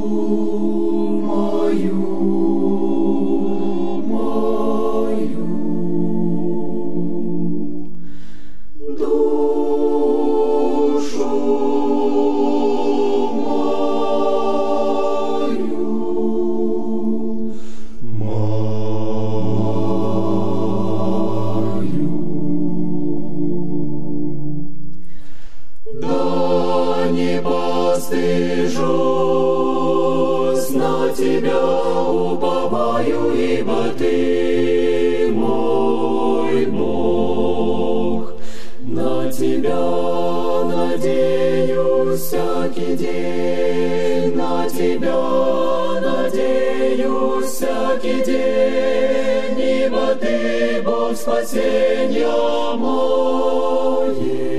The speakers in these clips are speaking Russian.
Постыжусь, на Тебя уповаю, ибо Ты мой Бог. На Тебя надеюсь всякий день, на Тебя надеюсь всякий день, ибо Ты Бог спасения моего.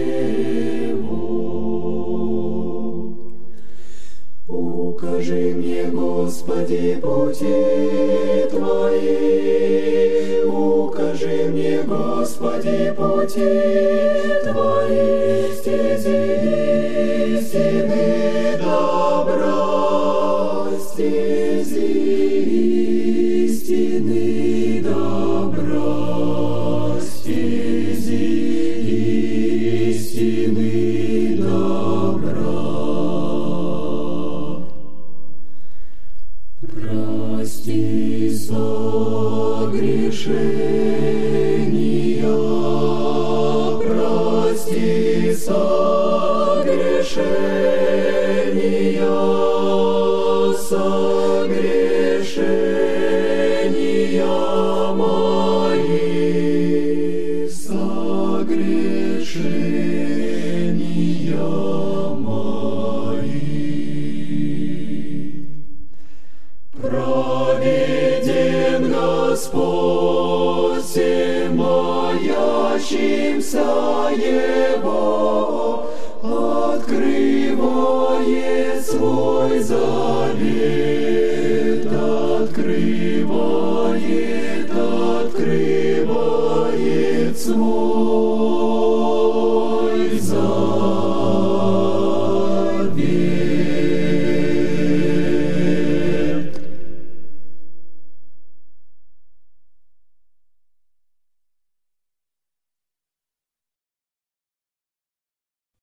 Укажи мне, Господи, пути Твои, укажи мне, Господи, пути Твои, стези истины добра, стези истины добра, стези истины добра. Прости согрешения, прости согрешения, согрешения мои, согрешения мои. Праведен Господь всем боящимся Его, открывает свой завет.